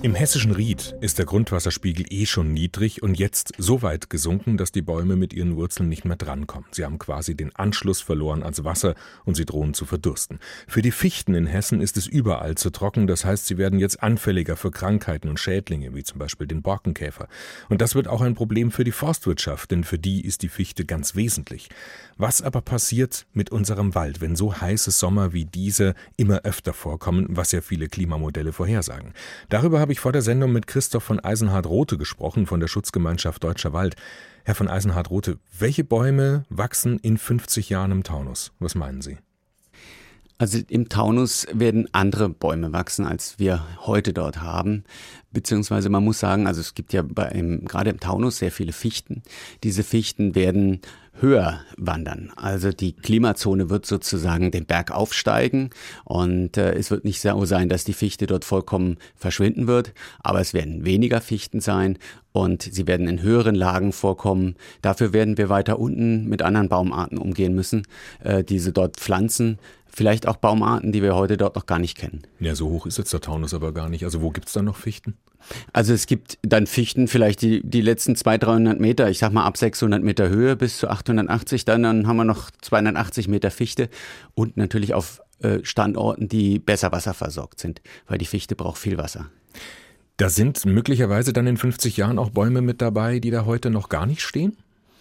Im hessischen Ried ist der Grundwasserspiegel schon niedrig und jetzt so weit gesunken, dass die Bäume mit ihren Wurzeln nicht mehr drankommen. Sie haben quasi den Anschluss verloren ans Wasser und sie drohen zu verdursten. Für die Fichten in Hessen ist es überall zu trocken, das heißt, sie werden jetzt anfälliger für Krankheiten und Schädlinge, wie zum Beispiel den Borkenkäfer. Und das wird auch ein Problem für die Forstwirtschaft, denn für die ist die Fichte ganz wesentlich. Was aber passiert mit unserem Wald, wenn so heiße Sommer wie diese immer öfter vorkommen, was ja viele Klimamodelle vorhersagen? Darüber habe ich vor der Sendung mit Christoph von Eisenhardt-Rothe gesprochen von der Schutzgemeinschaft Deutscher Wald. Herr von Eisenhardt-Rothe, welche Bäume wachsen in 50 Jahren im Taunus? Was meinen Sie? Also im Taunus werden andere Bäume wachsen, als wir heute dort haben. Beziehungsweise man muss sagen, also es gibt ja gerade im Taunus sehr viele Fichten. Diese Fichten werden höher wandern. Also die Klimazone wird sozusagen den Berg aufsteigen und es wird nicht so sein, dass die Fichte dort vollkommen verschwinden wird, aber es werden weniger Fichten sein und sie werden in höheren Lagen vorkommen. Dafür werden wir weiter unten mit anderen Baumarten umgehen müssen, diese dort pflanzen. Vielleicht auch Baumarten, die wir heute dort noch gar nicht kennen. Ja, so hoch ist jetzt der Taunus aber gar nicht. Also wo gibt's da noch Fichten? Also es gibt dann Fichten vielleicht die letzten 200-300 Meter, ich sag mal ab 600 Meter Höhe bis zu 880, dann haben wir noch 280 Meter Fichte und natürlich auf Standorten, die besser wasserversorgt sind, weil die Fichte braucht viel Wasser. Da sind möglicherweise dann in 50 Jahren auch Bäume mit dabei, die da heute noch gar nicht stehen?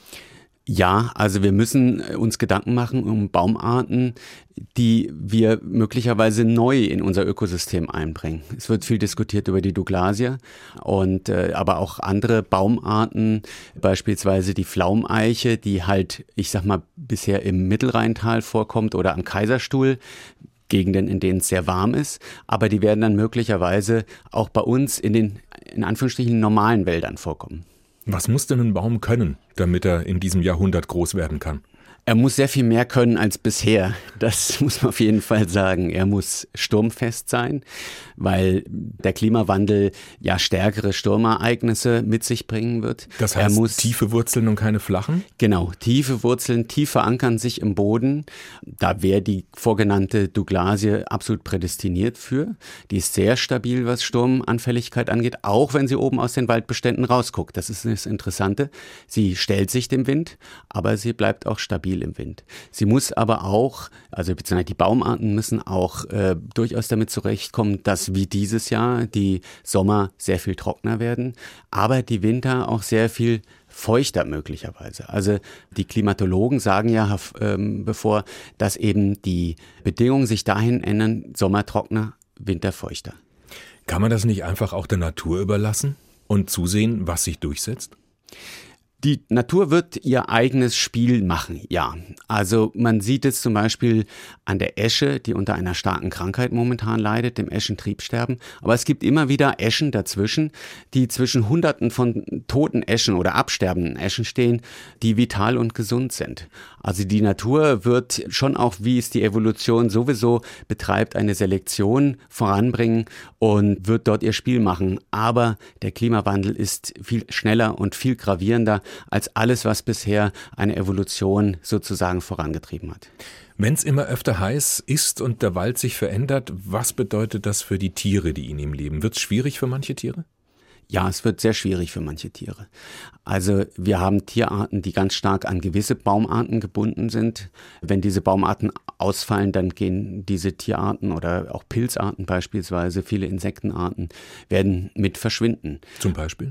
Ja, also wir müssen uns Gedanken machen um Baumarten, die wir möglicherweise neu in unser Ökosystem einbringen. Es wird viel diskutiert über die Douglasie und aber auch andere Baumarten, beispielsweise die Pflaumeiche, die halt, ich sag mal, bisher im Mittelrheintal vorkommt oder am Kaiserstuhl. Gegenden, in denen es sehr warm ist, aber die werden dann möglicherweise auch bei uns in den, in Anführungsstrichen, normalen Wäldern vorkommen. Was muss denn ein Baum können, damit er in diesem Jahrhundert groß werden kann? Er muss sehr viel mehr können als bisher. Das muss man auf jeden Fall sagen. Er muss sturmfest sein, weil der Klimawandel ja stärkere Sturmereignisse mit sich bringen wird. Das heißt, er muss tiefe Wurzeln und keine flachen? Genau, tiefe Wurzeln, tief verankern sich im Boden. Da wäre die vorgenannte Douglasie absolut prädestiniert für. Die ist sehr stabil, was Sturmanfälligkeit angeht, auch wenn sie oben aus den Waldbeständen rausguckt. Das ist das Interessante. Sie stellt sich dem Wind, aber sie bleibt auch stabil im Wind. Sie muss aber auch, also beziehungsweise die Baumarten müssen auch durchaus damit zurechtkommen, dass wie dieses Jahr die Sommer sehr viel trockener werden, aber die Winter auch sehr viel feuchter möglicherweise. Also die Klimatologen sagen ja bevor, dass eben die Bedingungen sich dahin ändern, Sommer trockener, Winter feuchter. Kann man das nicht einfach auch der Natur überlassen und zusehen, was sich durchsetzt? Die Natur wird ihr eigenes Spiel machen, ja. Also man sieht es zum Beispiel an der Esche, die unter einer starken Krankheit momentan leidet, dem Eschentriebsterben. Aber es gibt immer wieder Eschen dazwischen, die zwischen Hunderten von toten Eschen oder absterbenden Eschen stehen, die vital und gesund sind. Also die Natur wird schon auch, wie es die Evolution sowieso betreibt, eine Selektion voranbringen und wird dort ihr Spiel machen. Aber der Klimawandel ist viel schneller und viel gravierender als alles, was bisher eine Evolution sozusagen vorangetrieben hat. Wenn es immer öfter heiß ist und der Wald sich verändert, was bedeutet das für die Tiere, die in ihm leben? Wird es schwierig für manche Tiere? Ja, es wird sehr schwierig für manche Tiere. Also wir haben Tierarten, die ganz stark an gewisse Baumarten gebunden sind. Wenn diese Baumarten ausfallen, dann gehen diese Tierarten oder auch Pilzarten beispielsweise, viele Insektenarten, werden mit verschwinden. Zum Beispiel?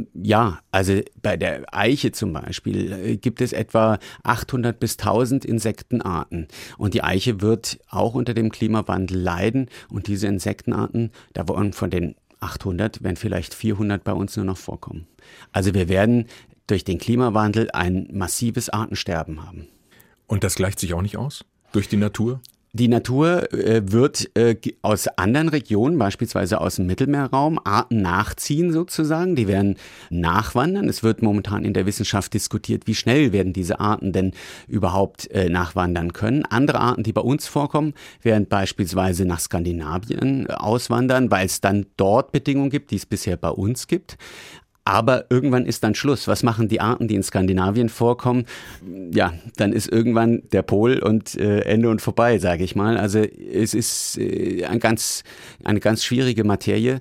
Ja, also bei der Eiche zum Beispiel gibt es etwa 800 bis 1000 Insektenarten. Und die Eiche wird auch unter dem Klimawandel leiden. Und diese Insektenarten, da wollen von den 800, werden vielleicht 400 bei uns nur noch vorkommen. Also wir werden durch den Klimawandel ein massives Artensterben haben. Und das gleicht sich auch nicht aus? Durch die Natur? Die Natur wird aus anderen Regionen, beispielsweise aus dem Mittelmeerraum, Arten nachziehen sozusagen. Die werden nachwandern. Es wird momentan in der Wissenschaft diskutiert, wie schnell werden diese Arten denn überhaupt nachwandern können. Andere Arten, die bei uns vorkommen, werden beispielsweise nach Skandinavien auswandern, weil es dann dort Bedingungen gibt, die es bisher bei uns gibt. Aber irgendwann ist dann Schluss. Was machen die Arten, die in Skandinavien vorkommen? Ja, dann ist irgendwann der Pol und Ende und vorbei, sage ich mal. Also es ist eine ganz schwierige Materie.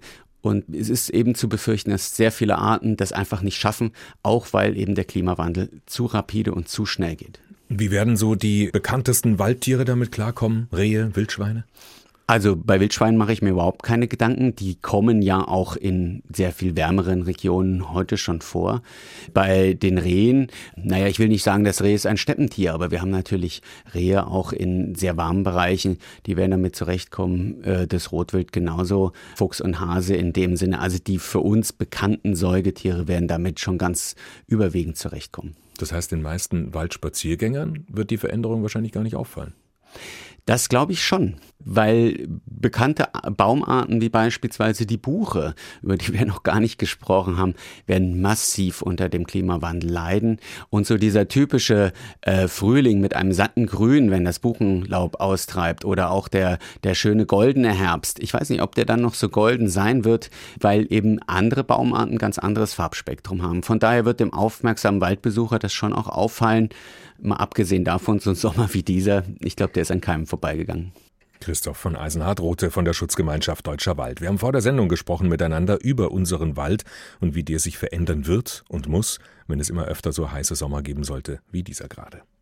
Und es ist eben zu befürchten, dass sehr viele Arten das einfach nicht schaffen, auch weil eben der Klimawandel zu rapide und zu schnell geht. Wie werden so die bekanntesten Waldtiere damit klarkommen? Rehe, Wildschweine? Also bei Wildschweinen mache ich mir überhaupt keine Gedanken. Die kommen ja auch in sehr viel wärmeren Regionen heute schon vor. Bei den Rehen, ich will nicht sagen, das Reh ist ein Steppentier, aber wir haben natürlich Rehe auch in sehr warmen Bereichen. Die werden damit zurechtkommen. Das Rotwild genauso, Fuchs und Hase in dem Sinne. Also die für uns bekannten Säugetiere werden damit schon ganz überwiegend zurechtkommen. Das heißt, den meisten Waldspaziergängern wird die Veränderung wahrscheinlich gar nicht auffallen. Das glaube ich schon, weil bekannte Baumarten wie beispielsweise die Buche, über die wir noch gar nicht gesprochen haben, werden massiv unter dem Klimawandel leiden. Und so dieser typische Frühling mit einem satten Grün, wenn das Buchenlaub austreibt, oder auch der schöne goldene Herbst. Ich weiß nicht, ob der dann noch so golden sein wird, weil eben andere Baumarten ganz anderes Farbspektrum haben. Von daher wird dem aufmerksamen Waldbesucher das schon auch auffallen. Mal abgesehen davon, so ein Sommer wie dieser, ich glaube, der ist an keinem vorbeigegangen. Christoph von Eisenhardt-Rothe von der Schutzgemeinschaft Deutscher Wald. Wir haben vor der Sendung gesprochen miteinander über unseren Wald und wie der sich verändern wird und muss, wenn es immer öfter so heiße Sommer geben sollte wie dieser gerade.